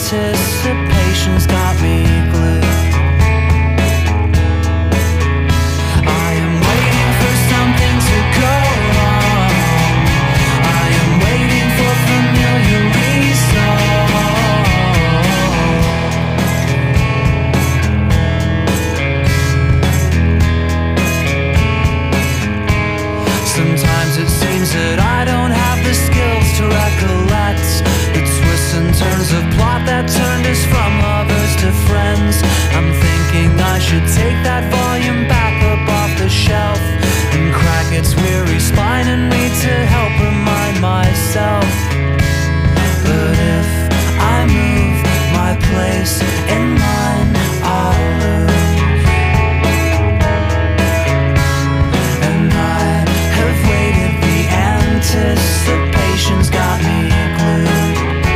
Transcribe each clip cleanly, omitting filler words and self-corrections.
anticipation's got me glued. I am waiting for something to go wrong. I am waiting for familiar reason. Sometimes it seems that I don't have the skills to recollect the twists and turns of plot that turned us from lovers to friends. I'm thinking I should take that volume back up off the shelf and crack its weary spine and read to help remind myself. But if I move my place in line, I'll lose. And I have waited, the anticipation's got me glued.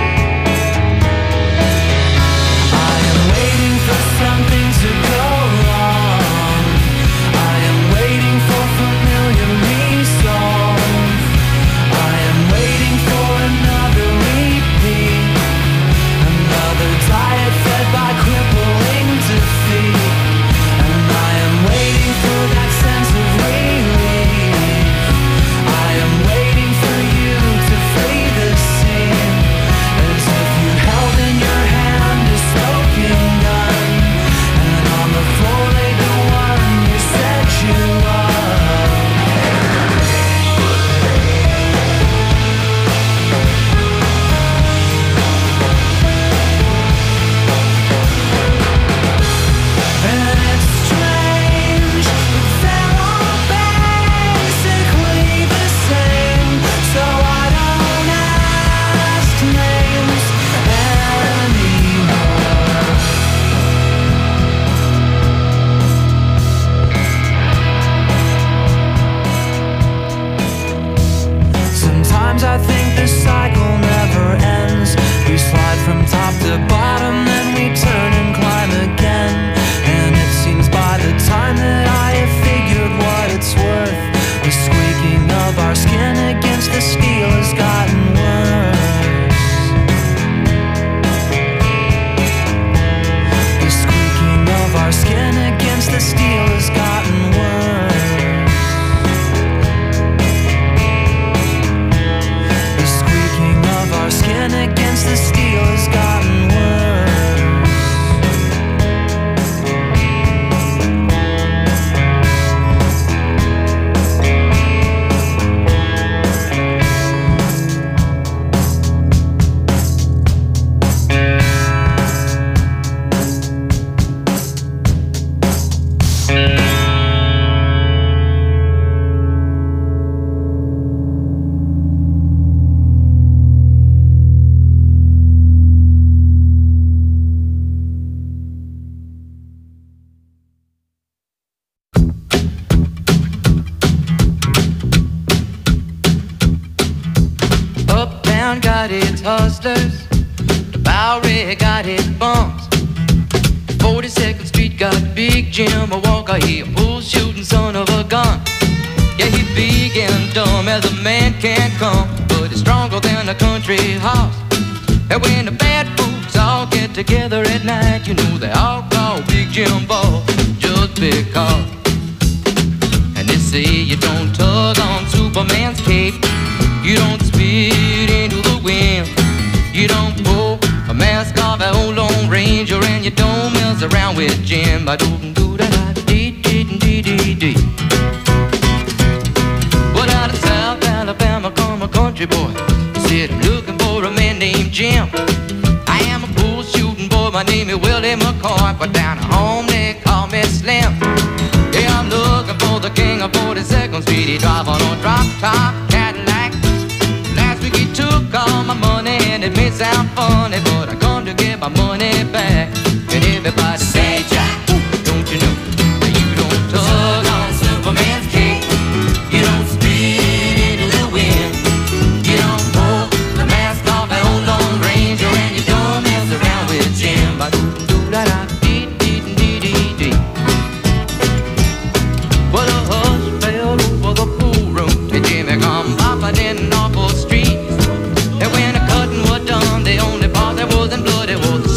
I am waiting for something to go wrong. I am waiting for familiar reasons. I am waiting for another repeat, another diet fed by crippling defeat. And I am waiting for that sense of relief. I am waiting for you to flee the scene, as if you held in your hand a smoking gun, and on the floor lay the one you said you loved. And it's strange, but they're all basically the same, so I don't ask names anymore. Sometimes I think the cycle never ends. We slide from top to bottom, then we turn and climb again. And it seems by the time that I have figured what it's worth, the squeaking of our skin against the steel has gotten worse. The squeaking of our skin against the steel has gotten worse. The squeaking of our skin against the steel has gotten worse. Uptown got its hustlers, the Bowery got its bums, 42nd Street got Big Jim, a Walker, he a bull shooting son of a gun. Yeah, he big and dumb as a man can come, but he's stronger than a country horse. And when the bad folks all get together at night, you know they all call Big Jim boss just because. And they say you don't tug on Superman's cape, you don't spit into the wind, you don't pull a mask off an old Lone Ranger, and you don't mess around with Jim. I don't do that. Well, out of South Alabama come a country boy. He said, I'm looking for a man named Jim. I am a bull shooting boy, my name is Willie McCoy, but down at home they call me Slim. Yeah, I'm looking for the king of 42nd Street. He drive on a drop top Cadillac. Last week he took all my money, and it may sound funny, but I come to get my money back. And everybody say, Jack, don't you know that you don't tug on Superman's cape, you don't spit into the wind, you don't pull the mask off an old Lone Ranger, and you don't mess around with Jim. Well, a hush fell over the pool room, and Jimmy come bopping in awful streets. And when the cutting was done, the only part that wasn't blood, it was the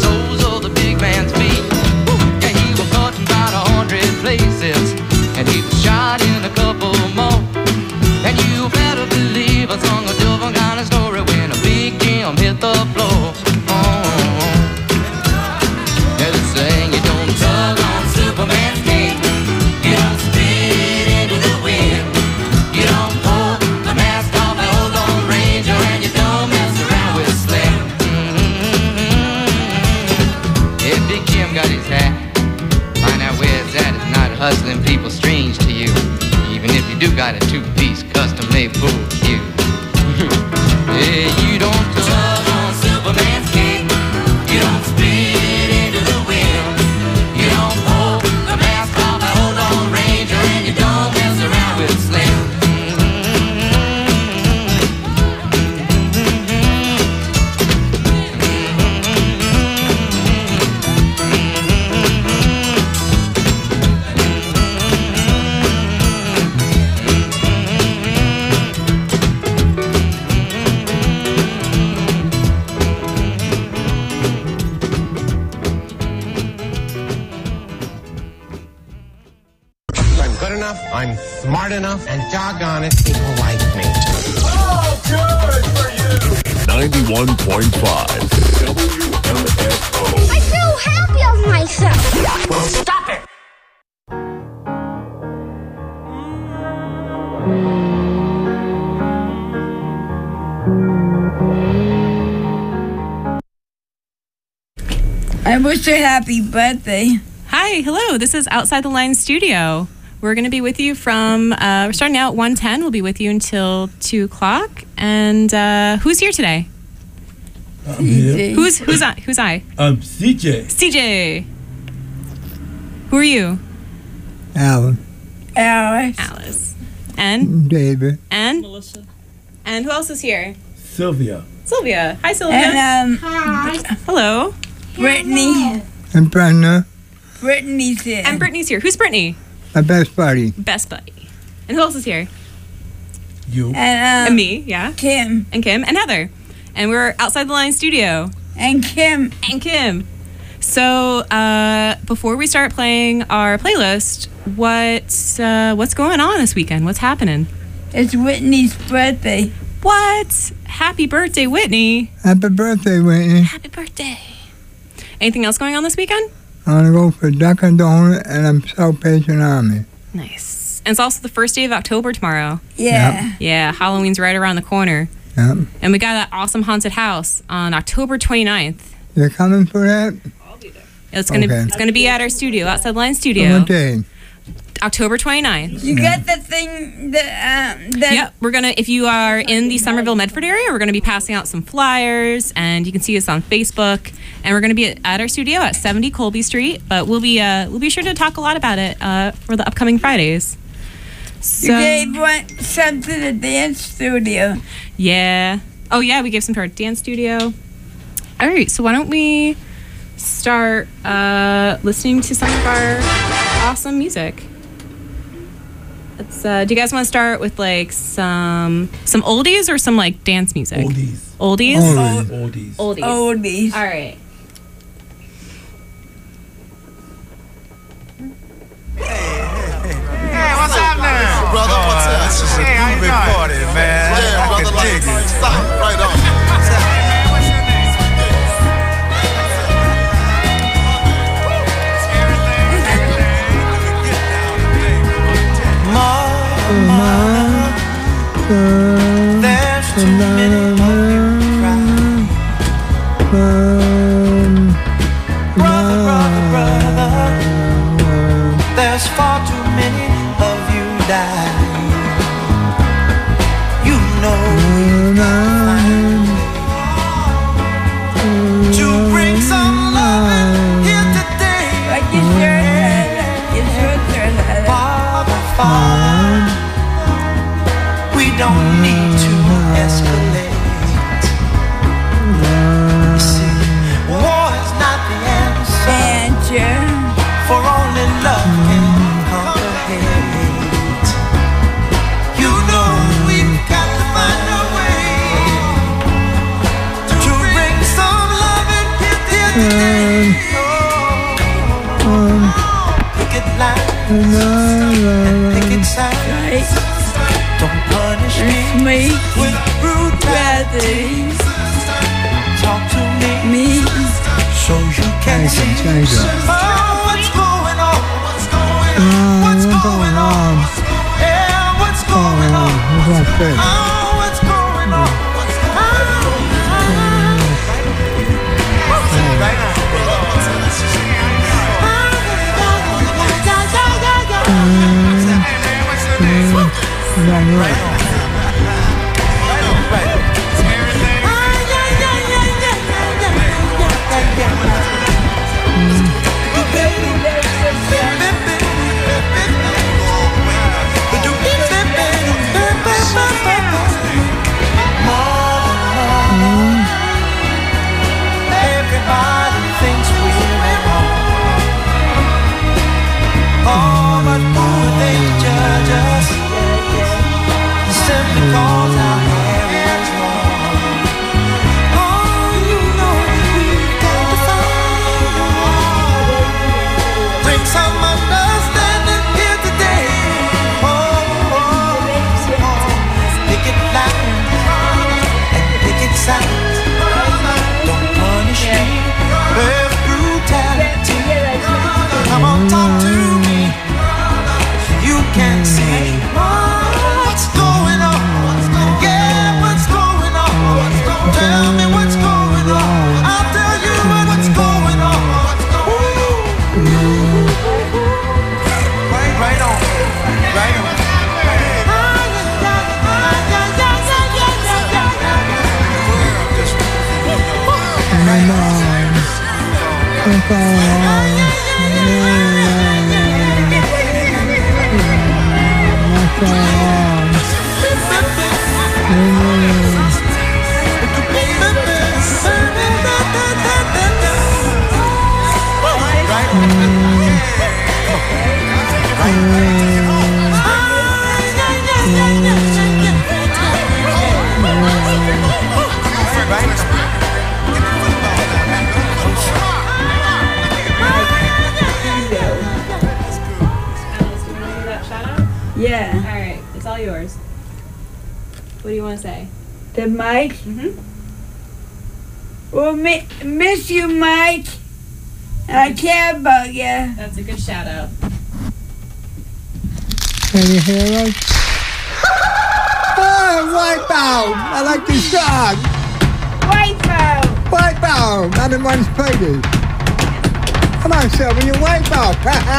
got his hat. Find out where it's at. It's not hustling people strange to you. Even if you do got a two-piece custom-made pool cue. Yeah, you don't tug on Superman's cape. You don't spit into the wind. You don't pull the mask off the Hold On Ranger, and you don't mess around with Slim. I'm smart enough, and doggone it, people like me. Oh, good for you! 91.5 WMFO. I'm so happy of myself. Well, stop it! I wish you a happy birthday. Hi, hello. This is Outside the Lines Studio. We're going to be with you from, we're starting out at 1:10. We'll be with you until 2 o'clock. And who's here today? I'm here. Who's I? I'm CJ. CJ. Who are you? Alan. Alice. And? David. And? Melissa. And who else is here? Sylvia. Sylvia. Hi, Sylvia. And hi. Hello. Brittany. And Brenda. Brittany's here. And Brittany's here. Who's Brittany? My best buddy. Best buddy. And who else is here? You. And me, yeah. Kim. And Kim. And Heather. And we're Outside the Line Studio. And Kim. And Kim. So, before we start playing our playlist, what's going on this weekend? What's happening? It's Whitney's birthday. What? Happy birthday, Whitney. Happy birthday, Whitney. Happy birthday. Anything else going on this weekend? I'm going to go for Dunkin' Donut and I'm South Patient Army. Nice. And it's also the first day of October tomorrow. Yeah. Yep. Yeah, Halloween's right around the corner. Yep. And we got that awesome haunted house on October 29th. You're coming for that? I'll be there. It's gonna be at our studio, Outside Line Studio. What day? October 29th. You got the thing that Yep, we're gonna, if you are in the Somerville Medford area, we're gonna be passing out some flyers, and you can see us on Facebook. And we're gonna be at our studio at 70 Colby Street, but we'll be sure to talk a lot about it for the upcoming Fridays. So, you gave some to the dance studio. Yeah. Oh yeah, we gave some to our dance studio. All right, so why don't we start listening to some of our awesome music? Let's, do you guys want to start with like some oldies or some like dance music? Oldies. Oldies? Oldies. Oldies. All right. Hey, what's happening? Brother, what's up? This is a groovy party, man. Yeah, I brother, can dig like, it. stop, right on. Hey, man, what's your name? There's too many of you crying. Brother, there's far too many of you dying. You know we've got to bring some love here today. Like your shirt. Father, we don't need to escalate. You see, war is not the answer, for only love can conquer hate. You know we've got to find a way to bring some love and here today. Picket lines and picket signs. Don't punish me with brutality. Talk to me so you can see what's going on. What's going on? Yeah, what's going on? What's going on? Right now. Yeah. All right, it's all yours. What do you want to say? The Mike. Mm-hmm. Well, miss you, Mike. I care about you. That's a good shout out. Can you hear us? Oh, Wipeout! I like this song. Wipeout. Wipeout! Not in one spaghetti. Come on, Sylvia, you Wipeout!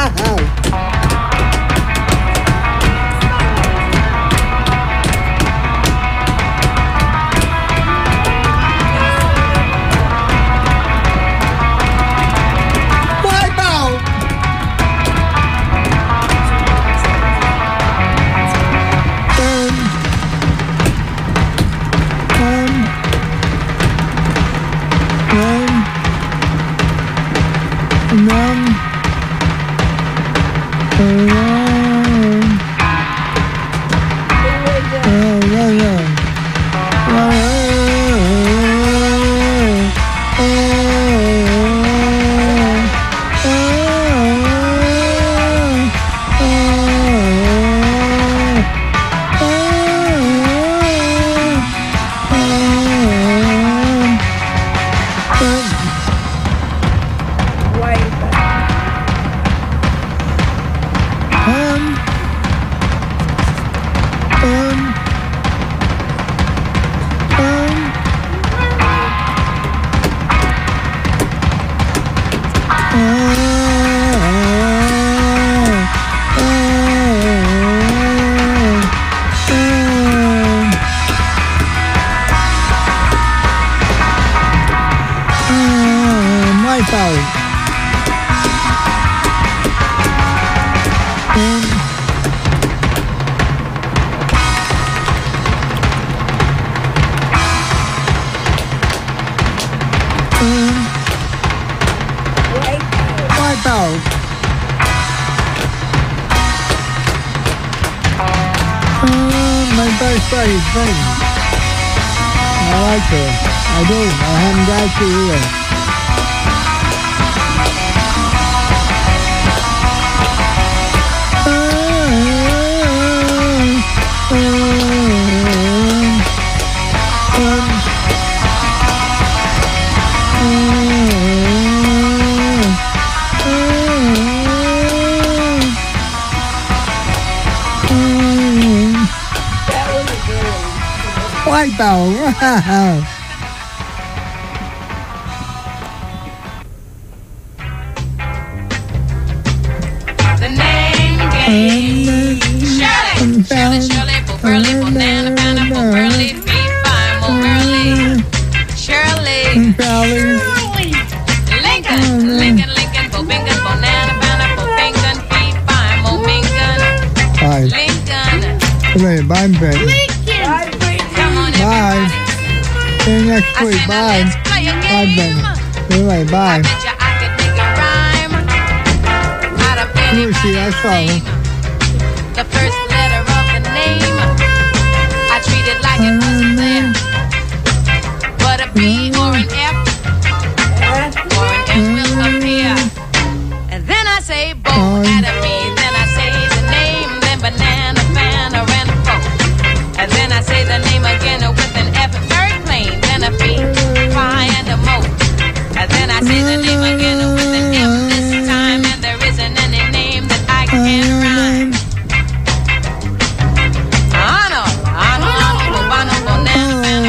I like her. I do. I haven't got to either. Wipeout! The name game. Shirley, Shirley, Shirley, for Burley, banana, banana, for Burley, be fine, for Burley. Shirley, Lincoln, Lincoln, Lincoln, for Bingham, banana, banana, for Bingham, be fine, for Bingham. Lincoln. Bye, Betty. Bye. See you next week. Bye. Bye, Benny. Anyway, bye. Lucy, I saw her. The first letter of the name, I treat it like it wasn't there. But a B or an F or an M will appear. And then I say Bo at a B, then I say the name, then banana, fan, or and a phone. And then I say the name again with an F, very plain, then a P, phi, and a mo. And then I say the name again with an M this time, and there isn't any name that I can rhyme. Ano, banana,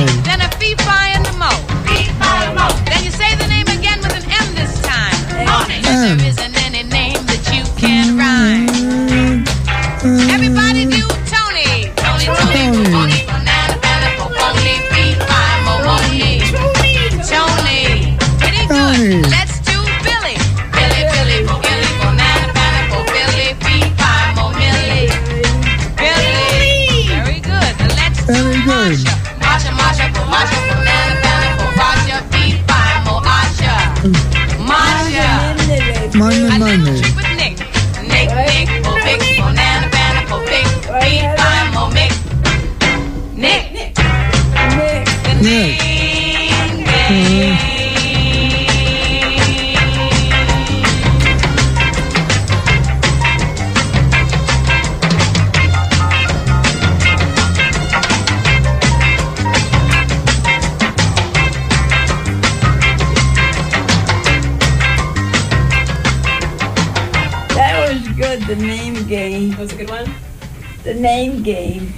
then a fee, fi, and the mo. Fee, fi, mo. Then you say the name again with an M this time. There isn't any name that you can rhyme. Everybody do Tony. Tony, Tony, Tony, banana, banana, pony, fee, fi, mo, money. Tony. Pretty good. Let's do Billy. Billy, Billy, Billy, banana, banana, Billy, fee, fi, mo, millie. Billy. Very good. Let's do Marsha. Marsha, Marsha, Marsha, banana, banana, Marsha, fee, fi, mo, Asha. Marsha. Money. With Nick. Nick, Nick, oh, big, banana, banana, oh, big, fee, fi, mo, Mick. Nick. The name game. That was good, the name game. That was a good one. The name game.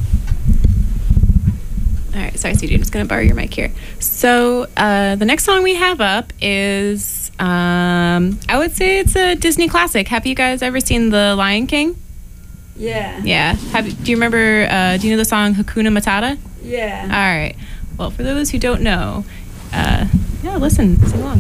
All right, sorry, CD. I'm just going to borrow your mic here. So the next song we have up is, I would say it's a Disney classic. Have you guys ever seen The Lion King? Yeah. Yeah. Do you remember, do you know the song Hakuna Matata? Yeah. All right. Well, for those who don't know, yeah, listen, sing along.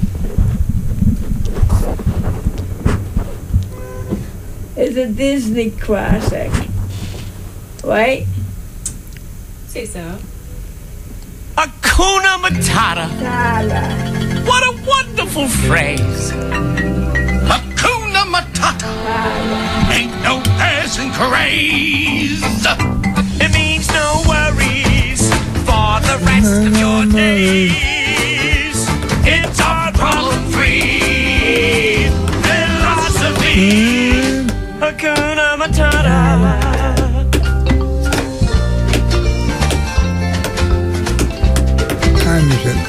It's a Disney classic. Right? Say so. Hakuna Matata. Tala. What a wonderful phrase. Hakuna Matata. Ain't no passing craze. It means no worries for the rest of your days. It's our problem-free philosophy. Hakuna Matata. Time music.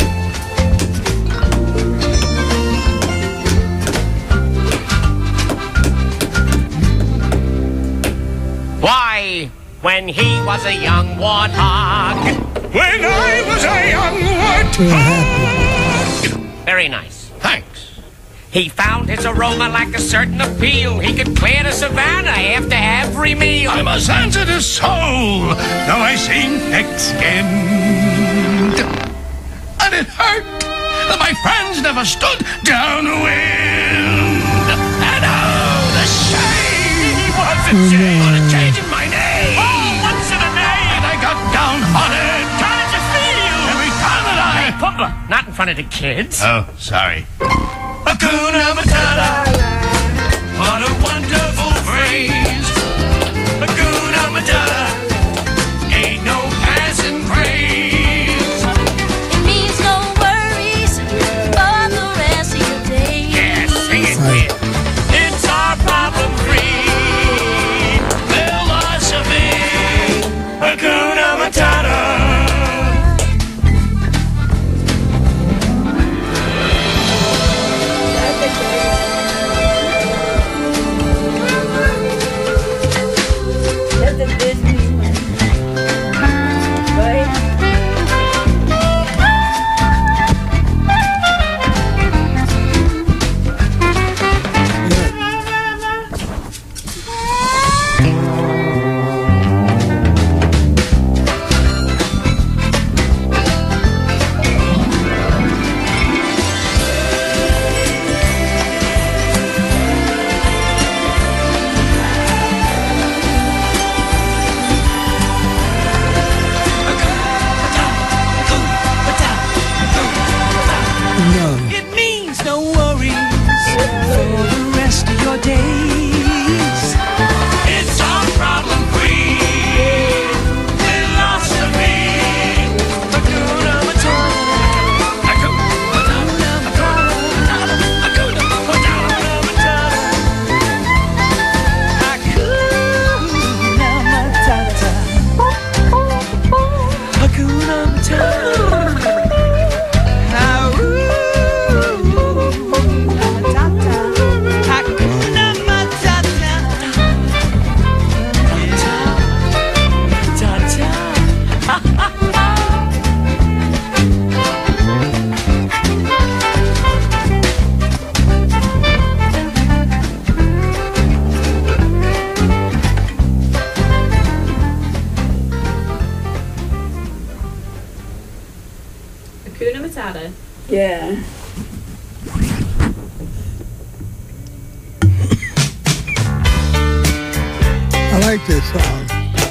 Why, when he was a young warthog. When I was a young warthog. Very nice. Thanks. He found his aroma like a certain appeal. He could clear the savannah after every meal. I'm a sensitive soul, though I seem thick-skinned. And it hurt that my friends never stood downwind. And oh, the shame was a shame for changing my name. Oh, once in a name. And I got downhearted. How did you feel? Every time that Hey, Pumba, not in front of the kids. Oh, sorry. Hakuna Matata. What a wonderful phrase. Hakuna Matata. Ain't no passing craze. It means no worries for the rest of your day. Yeah, sing it with. It's our problem-free philosophy. Hakuna Matata. That's a Disney one. Right? No. It means no worries for the rest of your days. It's our problem-free philosophy. Hakuna Matata. Hakuna Matata. Hakuna Matata. Hakuna Matata. Hakuna Matata. Hakuna Matata. Yeah. I like this song.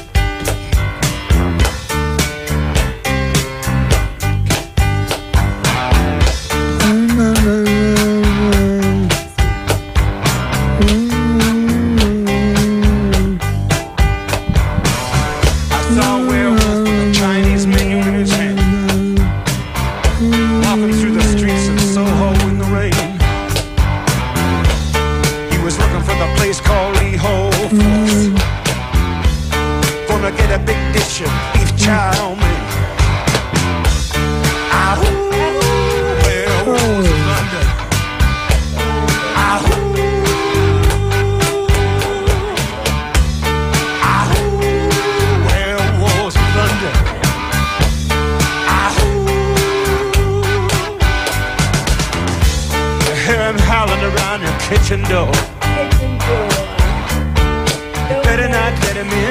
Kitchen door. Better not let him in.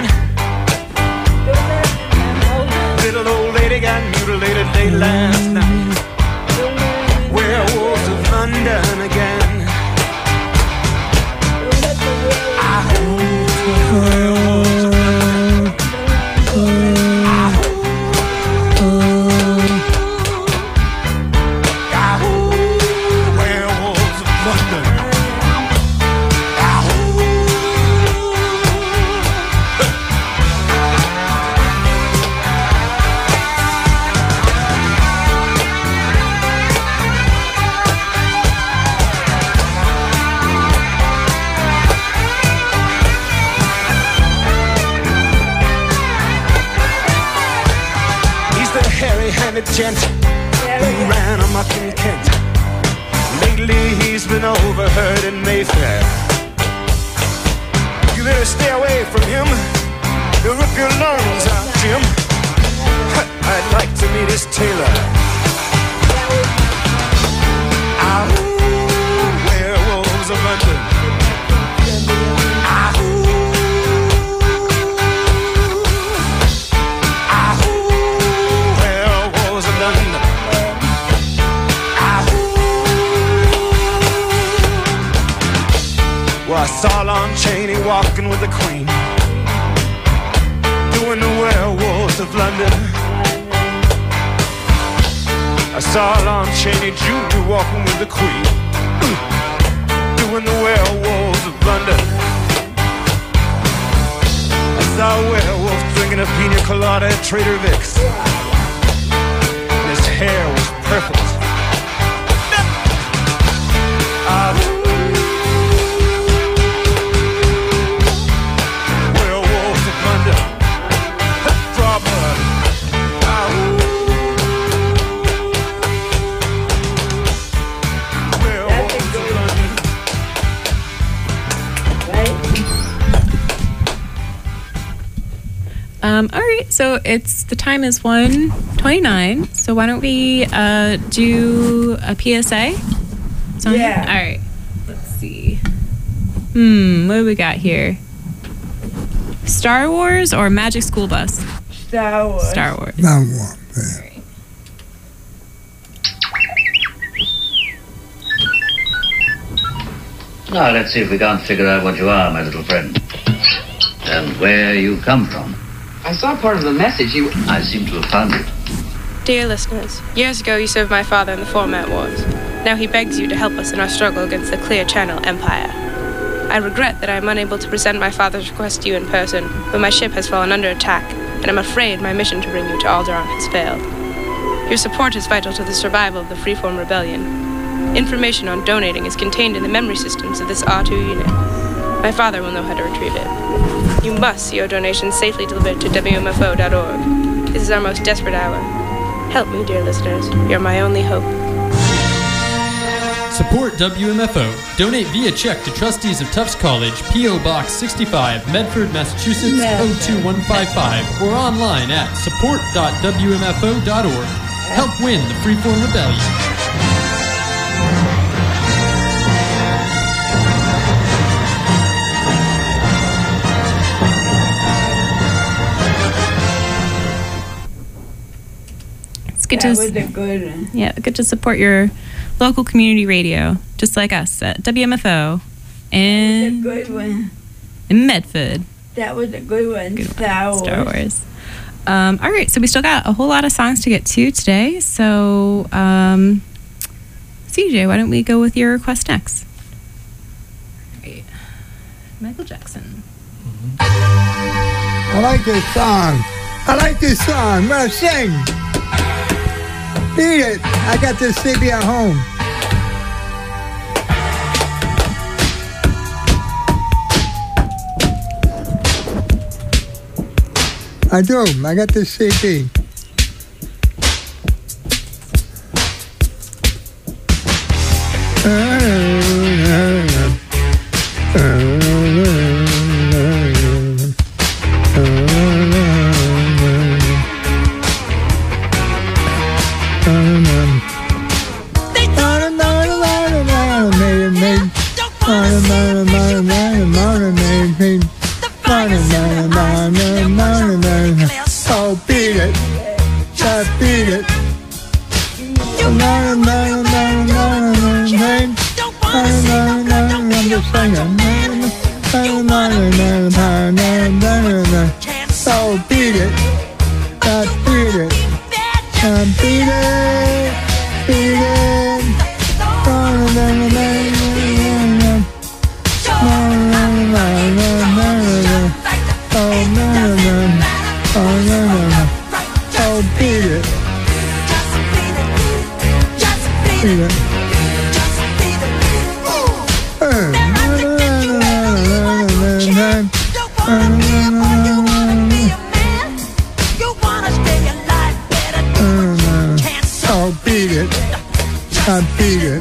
Little old lady got mutilated late last night. Werewolves of London again. Werewolves of London. Gent who ran amok in Kent. Lately he's been overheard in Mayfair. You better stay away from him. He'll rip your lungs out, Jim. I'd like to meet his tailor. Werewolves of London. Well, I saw Lon Chaney walking with the Queen, doing the Werewolves of London. I saw Lon Chaney Jr. walking with the Queen, doing the Werewolves of London. I saw a werewolf drinking a pina colada at Trader Vic's. And his hair was perfect. All right, so the time is 1:29. So why don't we do a PSA? Yeah. All right. Let's see. What do we got here? Star Wars or Magic School Bus? Star Wars. Star Wars. Star Wars. Yeah. Now, let's see if we can't figure out what you are, my little friend. And where you come from. I saw part of the message. I seem to have found it. Dear listeners, years ago you served my father in the Format Wars. Now he begs you to help us in our struggle against the Clear Channel Empire. I regret that I am unable to present my father's request to you in person, but my ship has fallen under attack, and I'm afraid my mission to bring you to Alderaan has failed. Your support is vital to the survival of the Freeform Rebellion. Information on donating is contained in the memory systems of this R2 unit. My father will know how to retrieve it. You must see your donations safely delivered to WMFO.org. This is our most desperate hour. Help me, dear listeners. You're my only hope. Support WMFO. Donate via check to trustees of Tufts College, P.O. Box 65, Medford, Massachusetts 02155, or online at support.wmfo.org. Help win the Freeform Rebellion. It's good That to was a good one. yeah, good to support your local community radio, just like us at WMFO and Good one. in Medford. That was a good one. Star Wars. All right, so we still got a whole lot of songs to get to today. So, CJ, why don't we go with your request next? All right. Michael Jackson. I like this song. I'm gonna sing. Beat it. I got this CD at home. I do. I got this CD. Oh, beat it. Just beat it. I'm just singing. Oh, beat it. Just beat it. Beat it. Beat it. Oh, beat it. Beat it. Oh, beat it. I beat it.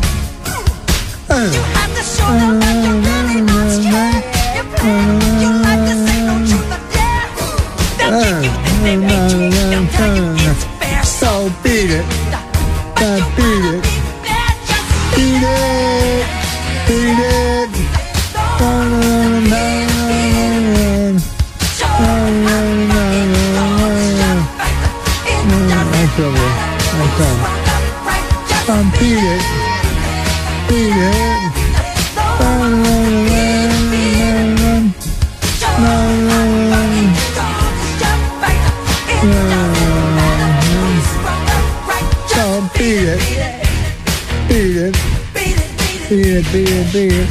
So beat it. I beat it. Beat it. Beat it. Beat it. Beat it. Beat it. Beat it. Beat it. Beat it. Beat it.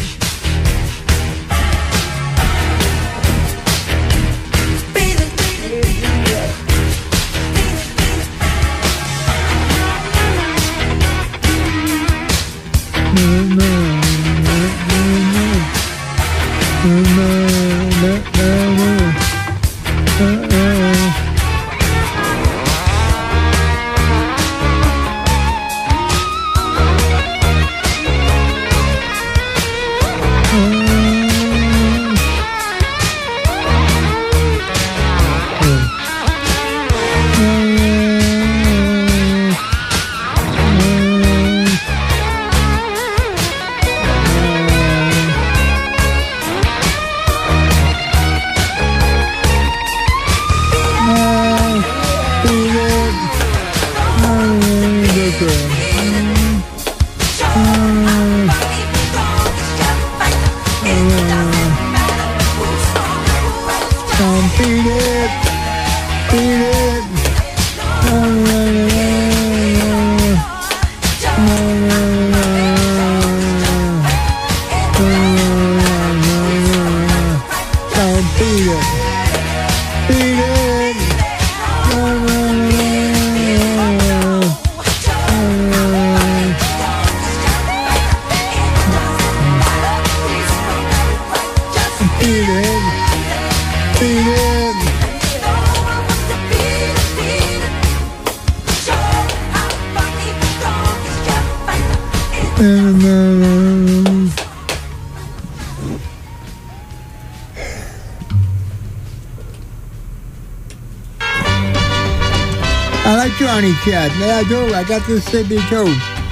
I like Johnny Cat. Yeah, I do. I got this CD too.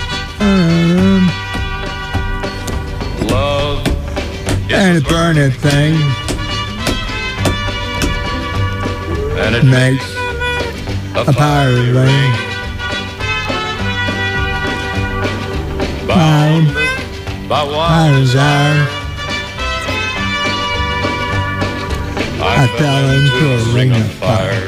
Love and a burning thing. And it makes a pirate ring. by wild desire. I fell into a ring of fire.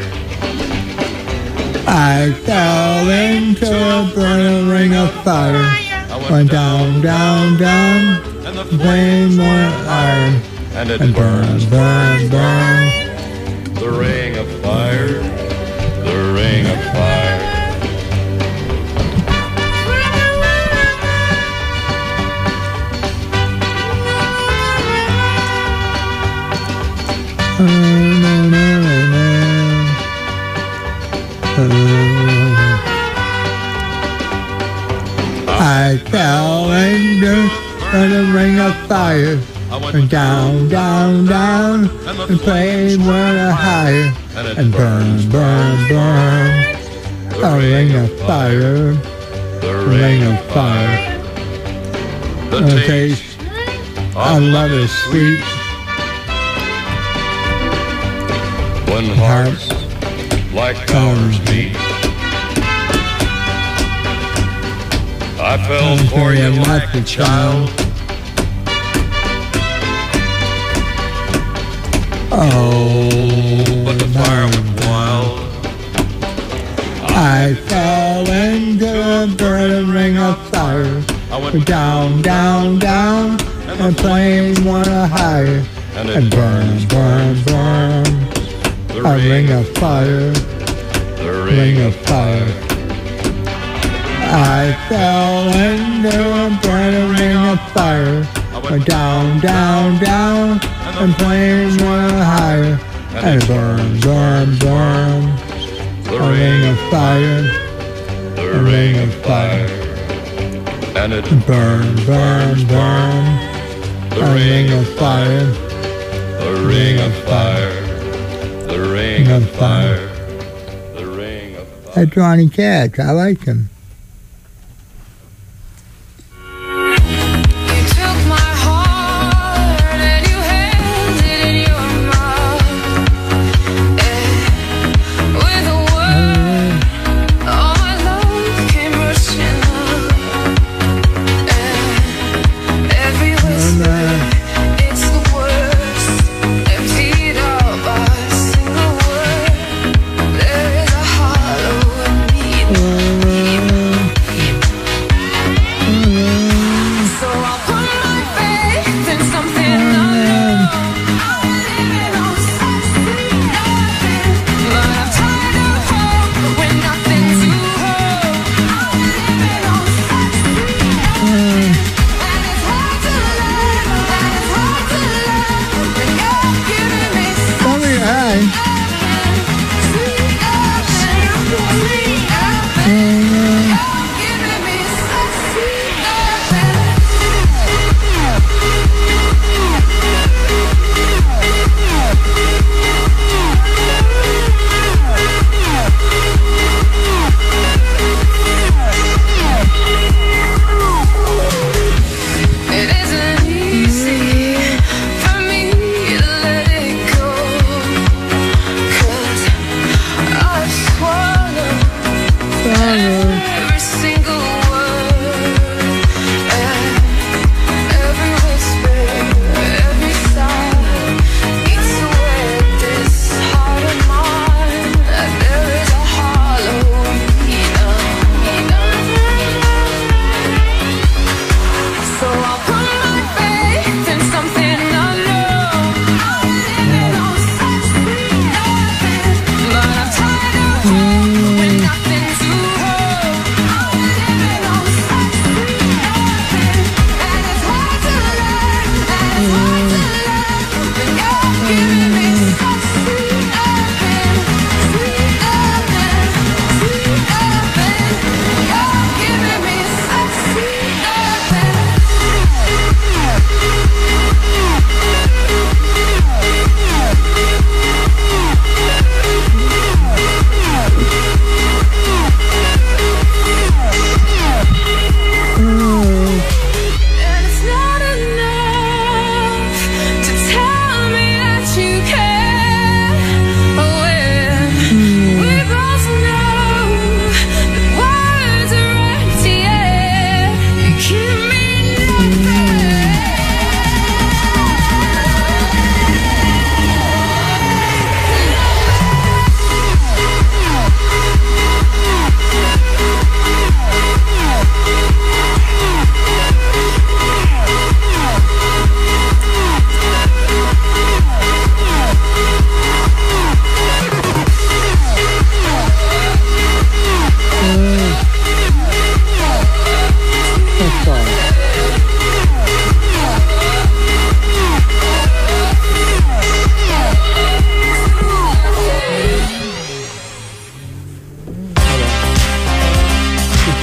I fell into a burning ring of fire. I went down, down, down, and the flame went iron, and it burned, burned, burned. The ring of fire, the ring of fire. I fell into the ring of fire. I went down, down, down, and the flame went higher, and burned, burned, burned. A ring of fire, the ring of fire. The taste of love is sweet. When hearts like ours meet, I fell for you like a child. Oh, but the fire went wild. I fell into a burning ring of fire. I went down, down, down, and the flame went higher, and burned, burned, burned. A ring of fire, the ring of fire. I fell into a burning ring of fire. I went down, down, down, and flames went higher, and it burned, burned, burned. The ring of fire, the ring of fire. And it burned, burned, burned. The ring of fire, the ring of fire. The ring of fire. The ring of fire. That's Ronnie Cash. I like him.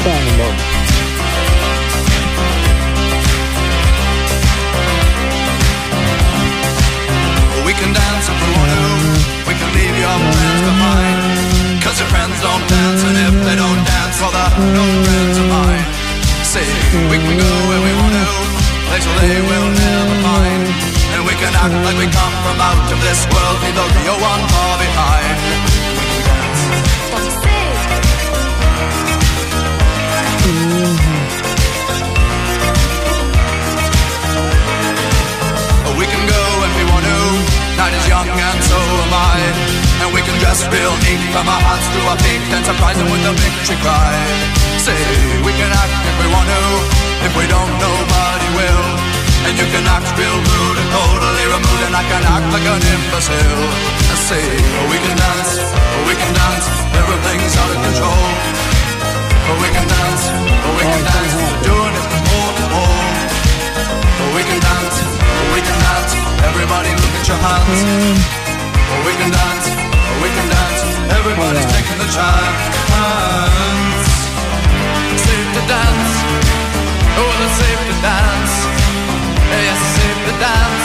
talking about. We can dance if we want to. We can leave your friends behind. Cause your friends don't dance, and if they don't dance, well, they're no friends of mine. Say, we can go where we want to, place where they will never find. And we can act like we come from out of this world, leave the real one far behind. We can dance. What you say? We can go when we want to. Night is young and so am I. And we can dress real neat from our hearts to our feet and surprise them with a victory cry. Say, we can act if we want to. If we don't, nobody will. And you can act real rude and totally removed, and I can act like an imbecile. I say, we can dance, everything's out of control. We can dance, we're doing it from pole to pole. We can dance, everybody look at your hands. We can dance, everybody's taking the chance. It's safe to dance, oh, it's safe to dance. Yes, it's safe to dance.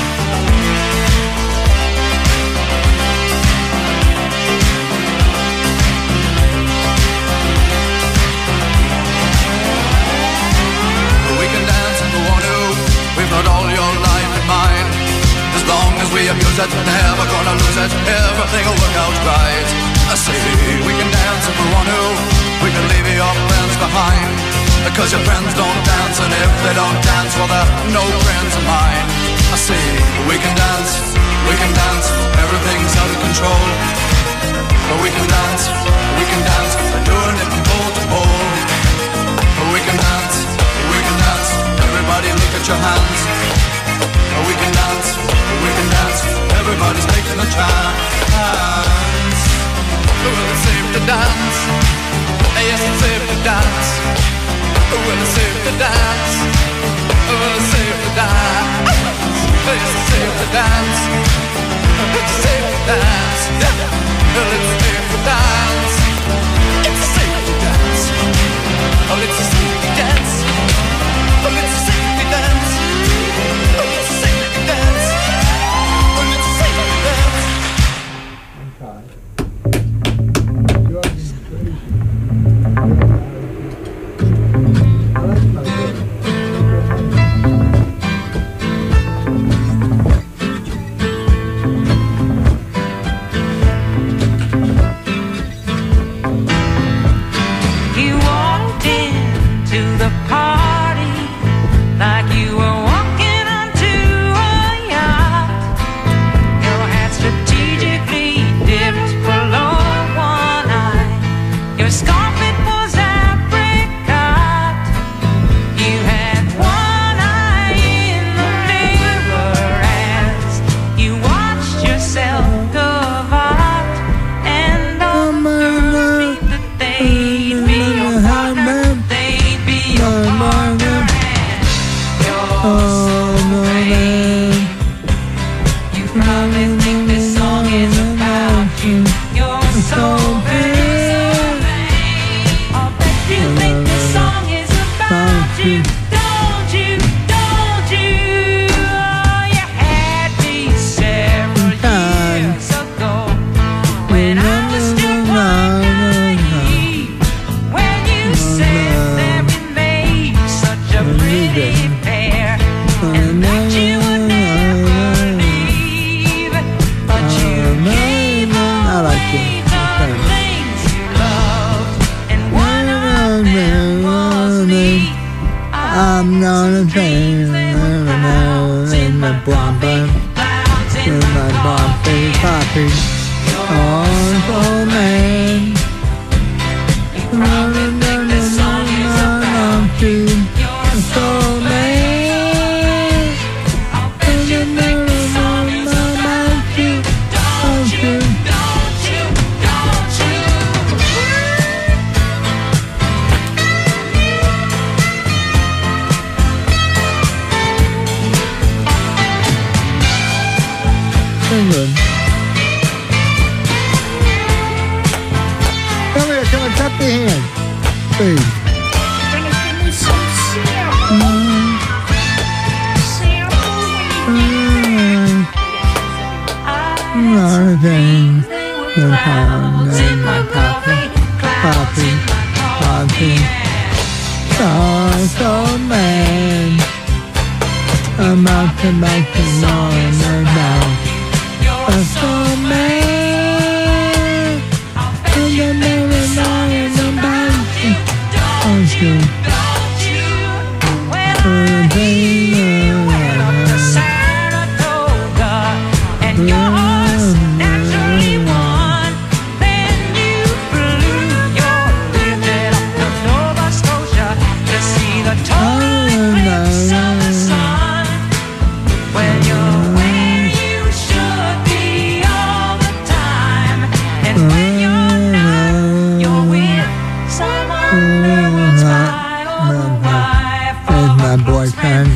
We can dance if we want to. We've got all your life in mind. As long as we abuse it, never gonna lose it. Everything will work out right. I say we can dance if we want to. We can leave your friends behind. Because your friends don't dance, and if they don't dance, well, they're no friends of mine. I say we can dance, everything's out of control. But we can dance, we're doing it from pole to pole. But we can dance, everybody look at your hands. We can dance, everybody's taking a chance. Well, it's safe to dance, yes, it's safe to dance. Well, it's safe to dance, well, it's safe to dance. Yes, it's safe to dance, it's safe to dance. Well, it's safe to dance, it's safe to dance. Oh, it's safe to dance, oh, it's safe to dance. Oh, it's safe to dance, oh, it's safe to dance. I'm gonna take in the bumper, in my bumpy poppy. Oh, old man. Running down the song is about you. So man. Running down the song is about you. Don't you? England. Come here, come and tap the hand. Please. another thing. The pound in my coffee. So man, I'm out to on and down. So man, I'm never knowing about you. Don't you? And your horse naturally won. Then you flew your lifted up to Nova Scotia to see the total eclipse of the sun. When you're where you should be all the time, and when you're not, you're with someone else. There's my boyfriend.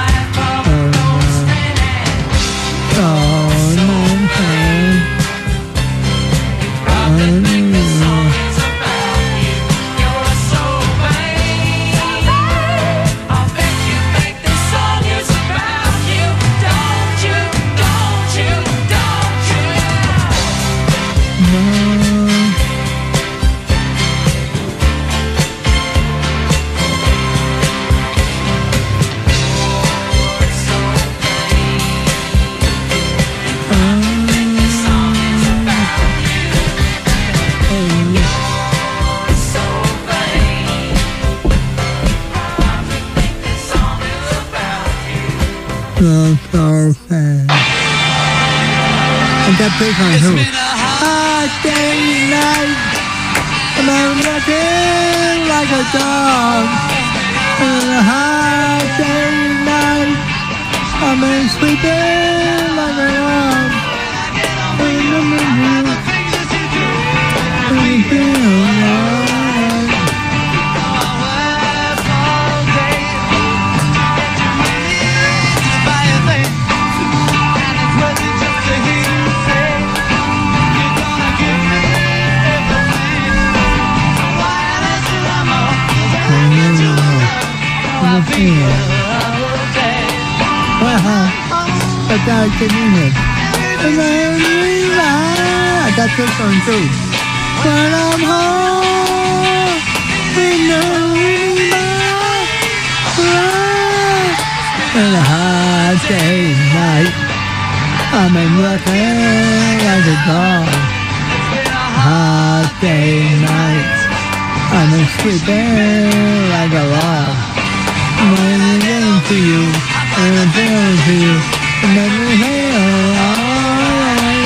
That big one too. Hot day night, and I'm looking like a dog. And a hot day night, I'm sleeping like a dog. But I didn't it. And I got this one too. When I'm home in the and a hot day night, I'm looking like a dog. Hot day night, I'm sleeping like a log. I'm getting to you, and I'm feeling to you, and then we feel alright.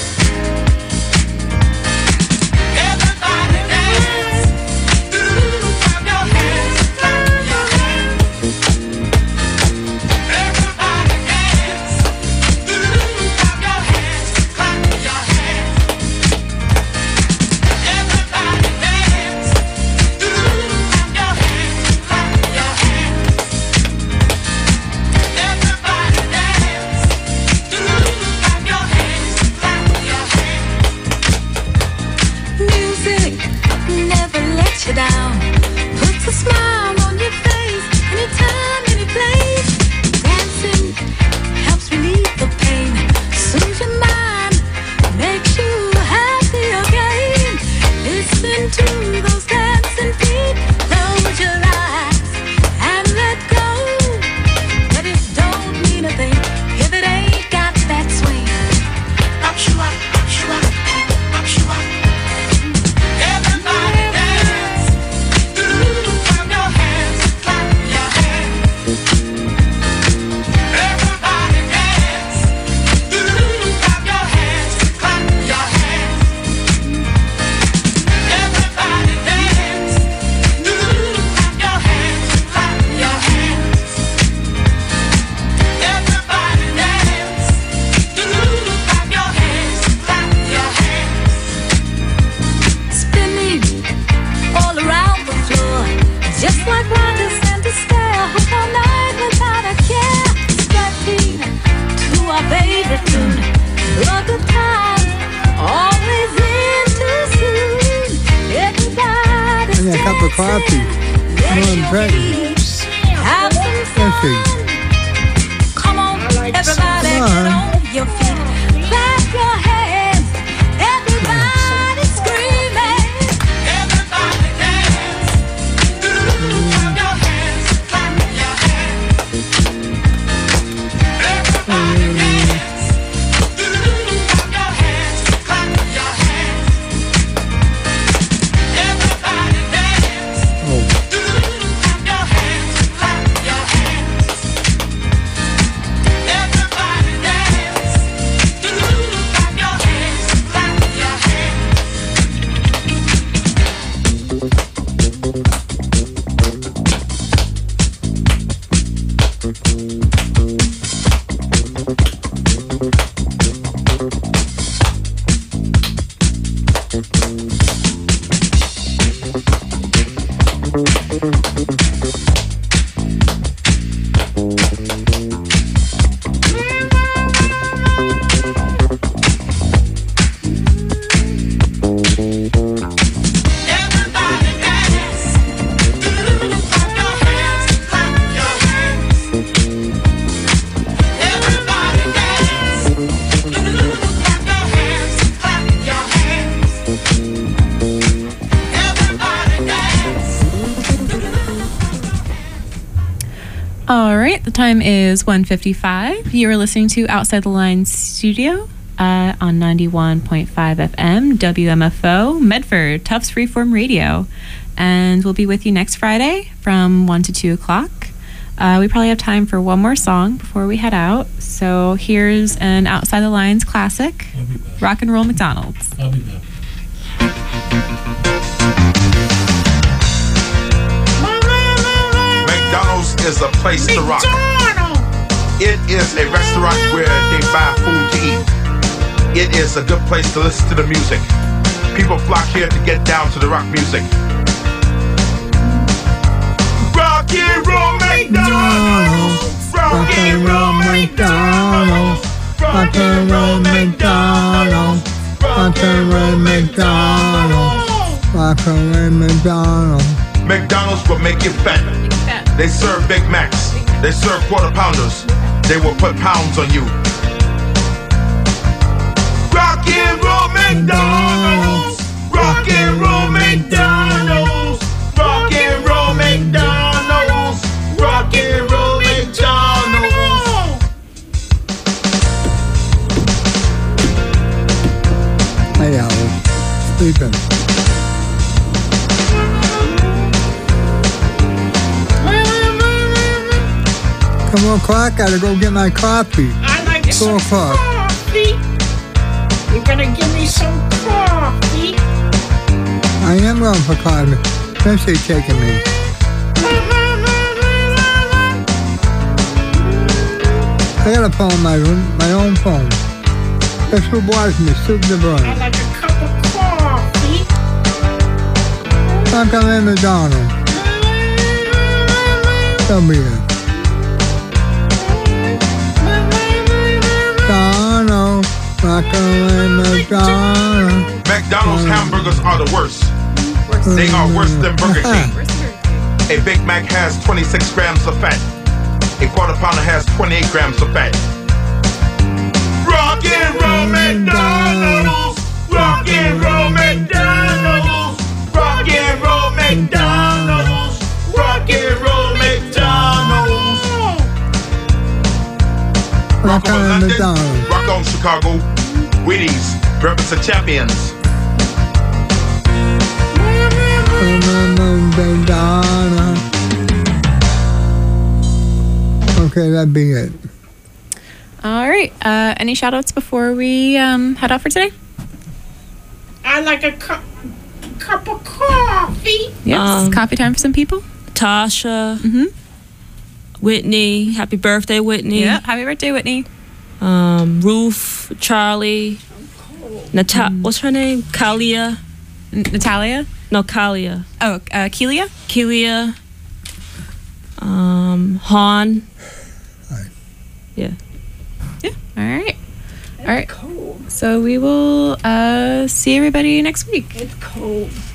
Everybody dance. music never lets you down. Puts a smile on your face anytime, any place. Dancing helps relieve the pain, soothes your mind, makes you happy again. Listen to those dancing feet, close your eyes and let go. But it don't mean a thing if it ain't got that swing. Up, you up, up, you up, up, you up. Everybody dance. Clap your hands, clap your hands. Everybody dance. Clap your hands, clap your hands. Everybody dance. Clap your hands, clap your hands. Everybody dance. Clap your hands, clap your hands. Spinning all around the floor, just like Rhonda sent a stare all night without a care. Stepping to our favorite tune, the good times always in too soon. Everybody's I got a cup of coffee. More important. have some fun. Come on, everybody, get on your feet. Clap your hands. Everybody screaming. Everybody dance. Clap your hands. Clap your hands. Everybody dance. Clap your hands. Clap your hands. Everybody dance. Clap your hands. Clap your hands. Everybody dance. Clap your hands. Clap your All right, the time is 1:55. You are listening to Outside the Lines Studio on 91.5 FM, WMFO, Medford, Tufts Freeform Radio. And we'll be with you next Friday from 1 to 2 o'clock. We probably have time for one more song before we head out. So here's an Outside the Lines classic, Rock and Roll McDonald's. I'll be back. McDonald's is a place to rock. It is a restaurant where they buy food to eat. It is a good place to listen to the music. People flock here to get down to the rock music. Rock and roll McDonald's. Rock and roll McDonald's. Rock and roll McDonald's. Rock and roll McDonald's. Rock and roll McDonald's. McDonald's will make you fat. They serve Big Macs. They serve quarter pounders. They will put pounds on you. Rock and roll McDonald's. Rock and roll McDonald's. Rock and roll McDonald's. Rock and roll McDonald's. Hey, Alice. Sleeping. Come on, clock. Gotta go get my coffee. I like some 4 o'clock. coffee. You better give me some coffee. I am going for coffee. Especially taking me. I got a phone, my own phone. That's who watches me, Soup the Burn. I like a cup of coffee. Rock and roll McDonald's. Tell me that. McDonald's. Rock and roll McDonald's. McDonald's McDonald's hamburgers are the worst. They are worse than Burger King. A Big Mac has 26 grams of fat. A quarter pounder has 28 grams of fat. Rock and roll McDonald's. Rock and roll McDonald's. Rock and roll McDonald's. Rock and roll McDonald's. Rock on London. Rock on Chicago. Wheaties. Breakfast of champions. Okay, that'd be it. All right. Any shout outs before we head out for today? I like a cup of coffee. Yes. Coffee time for some people. Tasha. Whitney. Happy birthday, Whitney. Yeah. Happy birthday, Whitney. Ruth. Charlie. What's her name? Kalia. Natalia? No, Kalia. Oh, Kelia? Kelia. Han. Yeah. Yeah. All right. All right. So we will see everybody next week. It's cold.